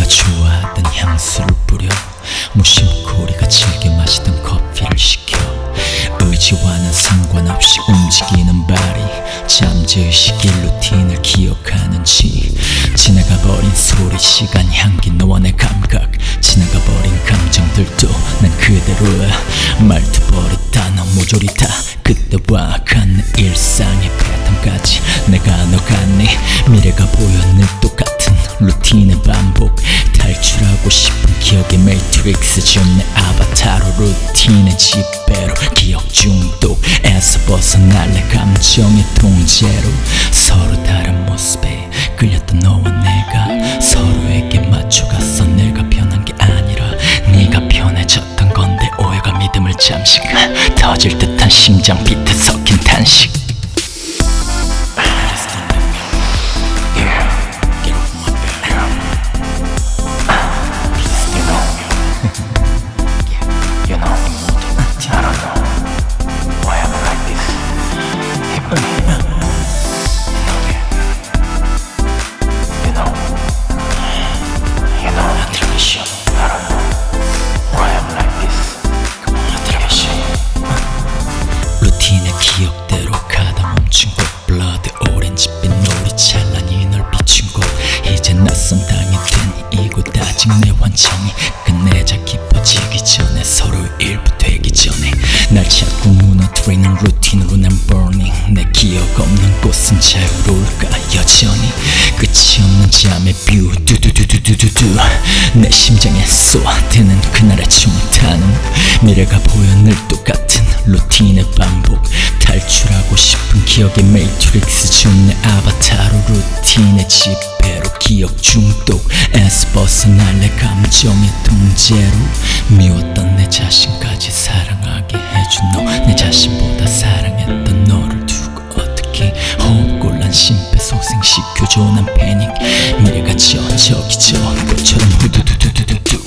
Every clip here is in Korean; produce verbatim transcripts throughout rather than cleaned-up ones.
내가 좋아하던 향수를 뿌려 무심코 우리가 즐겨 마시던 커피를 시켜 의지와는 상관없이 움직이는 발이 잠재의식의 루틴을 기억하는지 지나가버린 소리 시간 향기 너와 내 감각 지나가버린 감정들도 난 그대로야 말투 버릇 단어 모조리 다 그때와 같네 일상의 패턴까지 내가 너 같네 미래가 보여 늘 똑같은 루틴의 반복 탈출하고 싶은 기억의 매트릭스 좀 내 아바타로 루틴의 지배로 기억 중독에서 벗어날래 감정의 통제로 서로 다른 모습에 끌렸던 너와 내가 서로에게 맞춰갔어 내가 변한 게 아니라 네가 편해졌던 건데 오해가 믿음을 잠시간 터질 듯한 심장 비트 섞인 탄식 루틴의 기억대로 가다 멈춘 곳 블러드 오렌지빛 놀이 찬란히 널 비춘 곳 이제 낯선 땅이 된 이곳 아직 내 환청이 끝내자 깊어지기 전에 서로의 일부 되기 전에 날 자꾸 무너뜨리는 루틴으로 난 burning 내 기억 없는 곳은 자유로울까 여전히 끝이 없는 잠의 뷰 두두두두두두두 내 심장에 쏘아대는 그날의 총탄은 미래가 보여 늘 똑같은 루틴의 반복 탈출하고 싶은 기억의 매트릭스 중 내 아바타로 루틴의 지배로 기억 중독에서 벗어날래 감정의 통제로 미웠던 내 자신까지 사랑하게 해준 너 내 자신보다 사랑했던 너를 두고 어떻게 호흡곤란 심폐소생시켜줘 난 패닉 미래가 저 저기 저 꽃처럼 후두두두두두두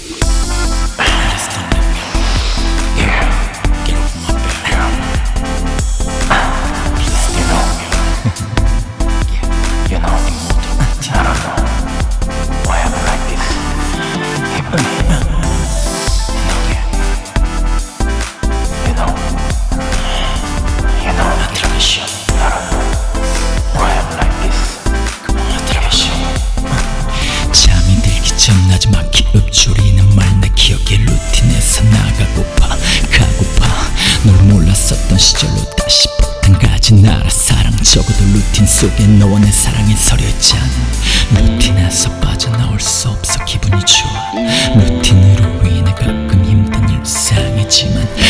마지막히 읊조리는 말 내 기억의 루틴에서 나가고파 가고파 널 몰랐었던 시절로 다시 폭탄까지 날아 사랑 적어도 루틴 속에 너와 내 사랑이 서려있잖아 루틴에서 빠져나올 수 없어 기분이 좋아 루틴으로 인해 가끔 힘든 일상이지만